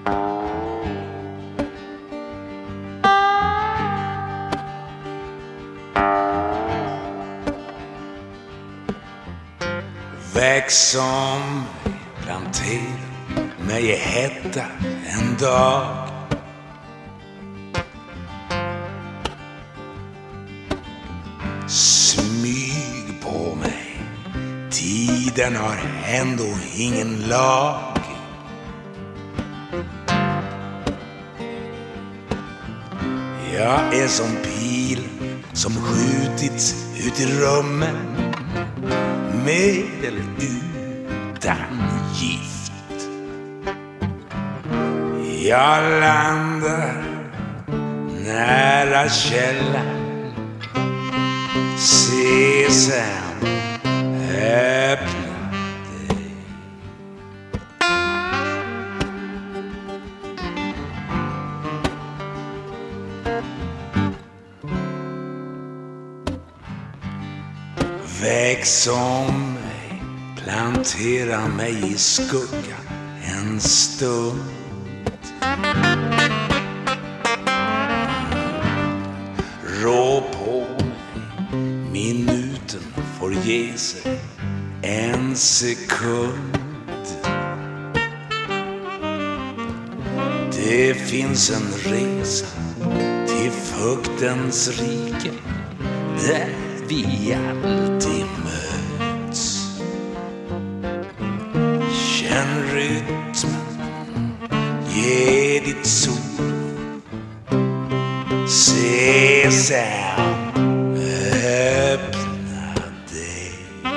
Väx som planterad mig i hetta en dag. Smyg på mig, tiden har ändå ingen lag. Jag är som pil som skjutits ut i rummen, med eller utan gift. Jag landar nära källan, sesam, öppna dig. Väx om mig, plantera mig i skuggan en stund. Rå på mig, minuten får ge sig en sekund. Det finns en resa till fuktens rike, där vi alltid möts. Känn rytmen, ge ditt sol. Sesam, öppna dig.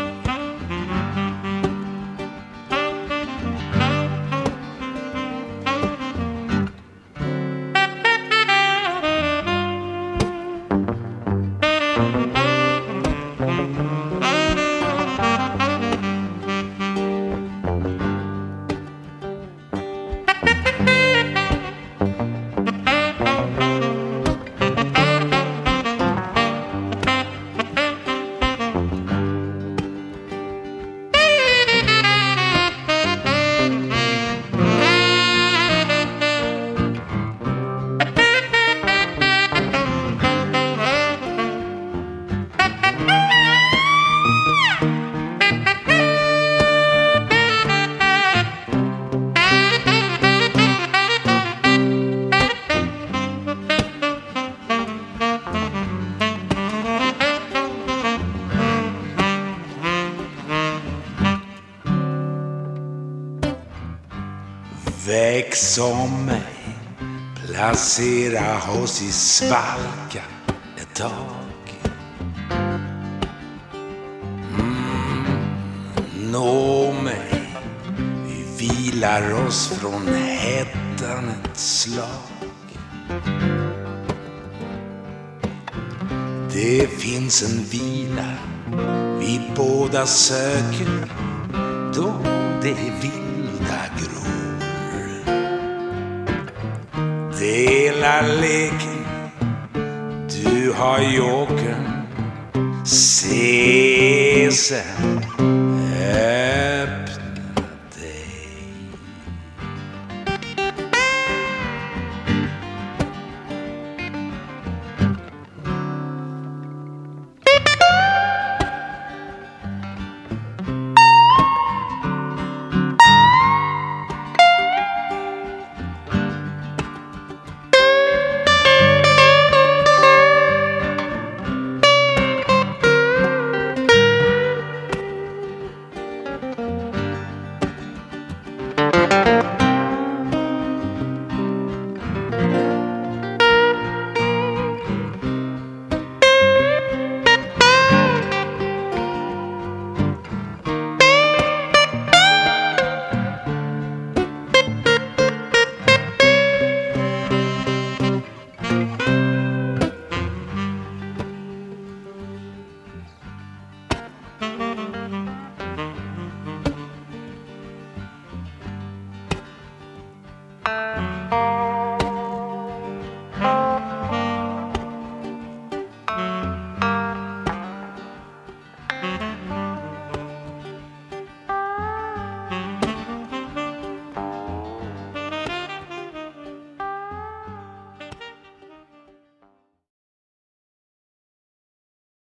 Väx om mig, placera oss i svalka ett tag. Nå mig, vi vilar oss från hettan ett slag. Det finns en vila vi båda söker, då det vilda gror. Dela leken, du har jokern, sesam,